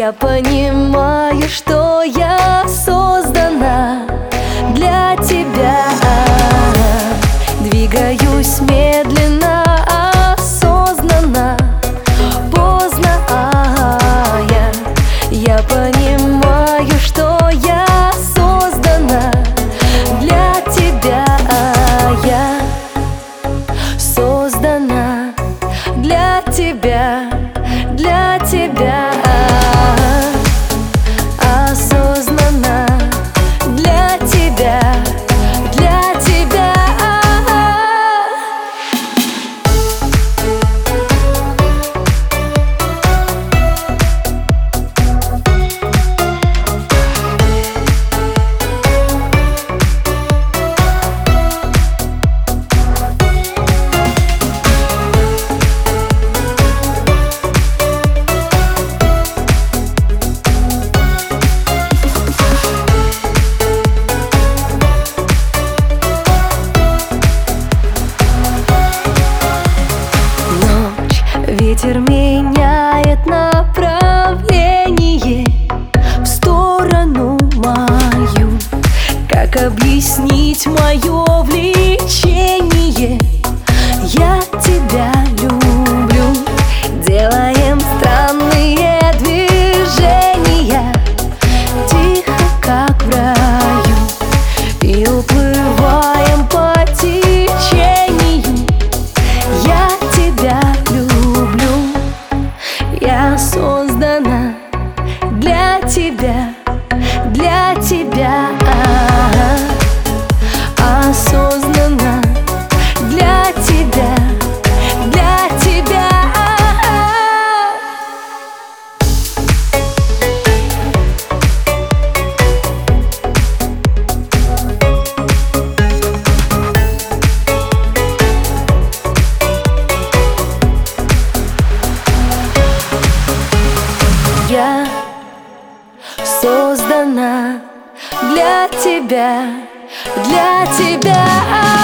Я понимаю, что я создана для тебя. Двигаюсь медленно, осознанно, поздно, я понимаю, что я создана для тебя. Я создана для тебя, для тебя. Осознанно для тебя, для тебя. Ветер меняет направление в сторону мою. Как объяснить мое влечение? Я тебя люблю. Делаем странные движения, тихо, как в раю, и уплываем по течению. Я тебя люблю. Я создана для тебя, для тебя. Осознанно для тебя, для тебя. Я создана для тебя, для тебя.